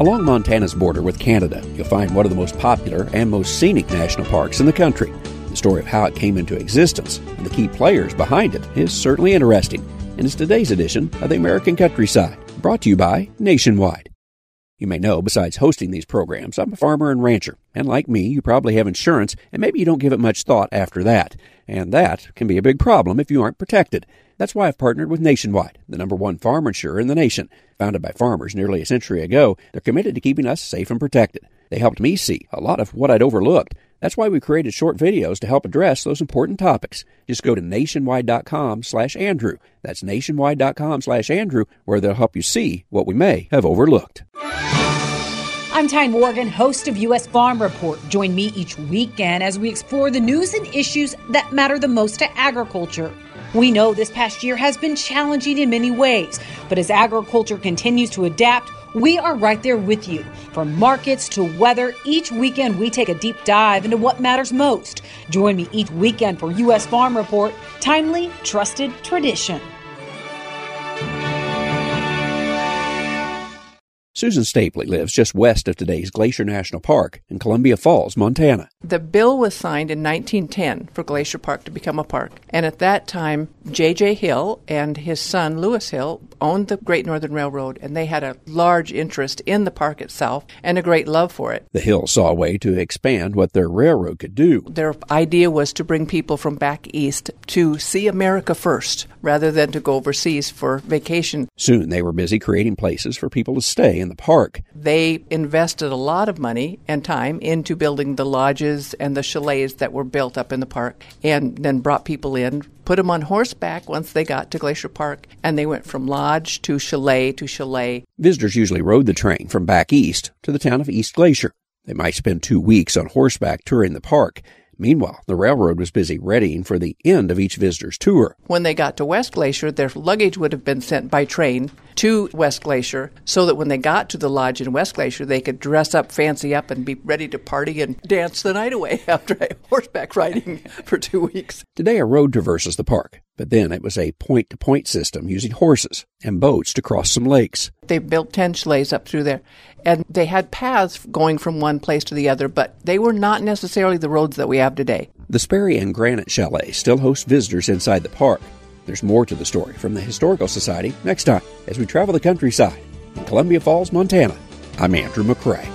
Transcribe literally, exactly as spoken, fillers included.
Along Montana's border with Canada, you'll find one of the most popular and most scenic national parks in the country. The story of how it came into existence and the key players behind it is certainly interesting, and is today's edition of the American Countryside, brought to you by Nationwide. You may know, besides hosting these programs, I'm a farmer and rancher, and like me, you probably have insurance, and maybe you don't give it much thought after that. And that can be a big problem if you aren't protected. That's why I've partnered with Nationwide, the number one farm insurer in the nation. Founded by farmers nearly a century ago, they're committed to keeping us safe and protected. They helped me see a lot of what I'd overlooked. That's why we created short videos to help address those important topics. Just go to nationwide.com slash Andrew. That's nationwide.com slash Andrew, where they'll help you see what we may have overlooked. I'm Ty Morgan, host of U S Farm Report. Join me each weekend as we explore the news and issues that matter the most to agriculture. We know this past year has been challenging in many ways, but as agriculture continues to adapt, we are right there with you. From markets to weather, each weekend we take a deep dive into what matters most. Join me each weekend for U S Farm Report, timely, trusted tradition. Susan Stapley lives just west of today's Glacier National Park in Columbia Falls, Montana. The bill was signed in nineteen ten for Glacier Park to become a park. And at that time, J J. Hill and his son, Lewis Hill, owned the Great Northern Railroad, and they had a large interest in the park itself and a great love for it. The Hills saw a way to expand what their railroad could do. Their idea was to bring people from back east to see America first, rather than to go overseas for vacation. Soon they were busy creating places for people to stay in the park. They invested a lot of money and time into building the lodges and the chalets that were built up in the park, and then brought people in, put them on horseback once they got to Glacier Park, and they went from lodge to chalet to chalet. Visitors usually rode the train from back east to the town of East Glacier. They might spend two weeks on horseback touring the park. Meanwhile, the railroad was busy readying for the end of each visitor's tour. When they got to West Glacier, their luggage would have been sent by train to West Glacier so that when they got to the lodge in West Glacier, they could dress up, fancy up, and be ready to party and dance the night away after horseback riding for two weeks. Today, a road traverses the park, but then it was a point-to-point system using horses and boats to cross some lakes. They built ten chalets up through there, and they had paths going from one place to the other, but they were not necessarily the roads that we have today. The Sperry and Granite Chalet still host visitors inside the park. There's more to the story from the Historical Society next time as we travel the countryside in Columbia Falls, Montana. I'm Andrew McCrae.